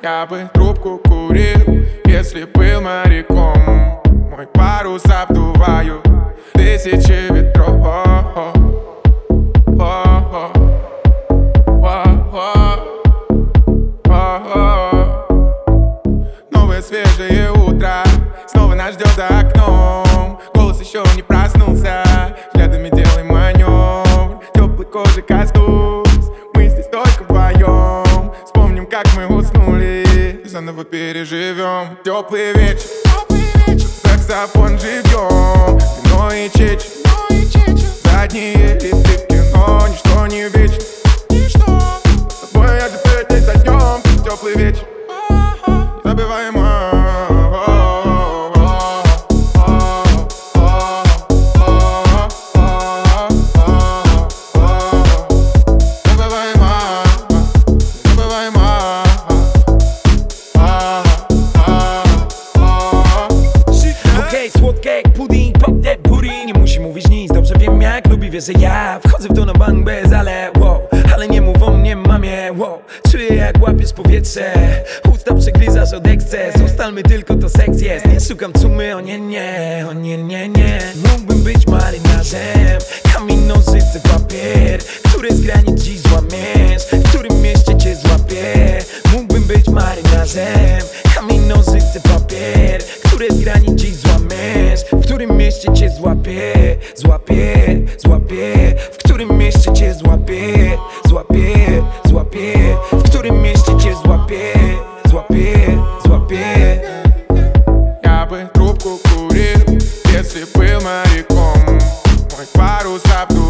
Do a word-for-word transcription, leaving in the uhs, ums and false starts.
Я бы трубку курил, если был моряком. Мой парус обдуваю тысячи ветров. Новое свежее утро снова нас ждет за окном. Голос еще не проснулся, взглядами делаем маневр. Теплой кожи коснусь, мы здесь только вдвоем. Вспомним, как мы уснули, заново переживем. Теплый вечер, саксофон живьем, вино и чечи, задние рифы в кино, ничто не вечно. С тобой я теперь день за днем, теплый вечер, незабываемо. Słodkie jak pudding, pop that booty. Nie musi mówić nic, dobrze wiem jak lubi. Wie, że ja wchodzę w to na bank bez ale wow. Ale nie mów o mnie mamie, wow. Czuję jak łapiesz powietrze, usta przegryzasz od eksces. Ustalmy tylko to seks jest. Nie szukam cumy, o nie, nie, o nie, nie, nie. Mógłbym być marynarzem, kamień, nożyce, papier. Które z granic dziś złamiesz, w którym mieście cię złapię. Mógłbym być marynarzem, kamień, nożyce, papier. Które z granic dziś złamiesz, w którym mieście cię złapię, złapię, złapię. W którym mieście cię złapię, złapię, złapię. W którym mieście cię złapię, złapię, złapię. Я бы трубку курил, если был моряком. Мой парус обдуваю